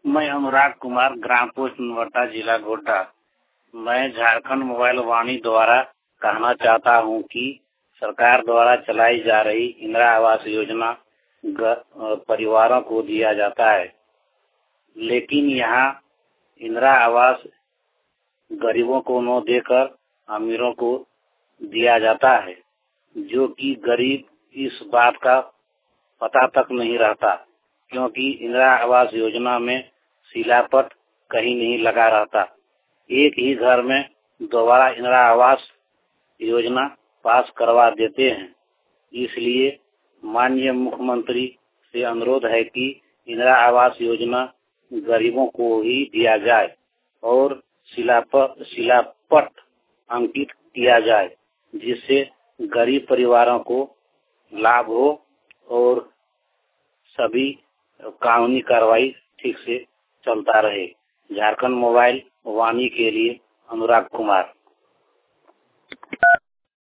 मैं अनुराग कुमार, ग्राम पोस्ट नवरता, जिला गोड्डा। मैं झारखंड मोबाइल वाणी द्वारा कहना चाहता हूं कि सरकार द्वारा चलाई जा रही इंदिरा आवास योजना परिवारों को दिया जाता है, लेकिन यहाँ इंदिरा आवास गरीबों को न देकर अमीरों को दिया जाता है, जो कि गरीब इस बात का पता तक नहीं रहता, क्योंकि इंदिरा आवास योजना में शिलापट कहीं नहीं लगा रहता। एक ही घर में दोबारा इंदिरा आवास योजना पास करवा देते हैं। इसलिए माननीय मुख्यमंत्री से अनुरोध है कि इंदिरा आवास योजना गरीबों को ही दिया जाए और शिलापट अंकित किया जाए, जिससे गरीब परिवारों को लाभ हो और सभी कानूनी कार्रवाई ठीक से चलता रहे। झारखंड मोबाइल वाणी के लिए अनुराग कुमार।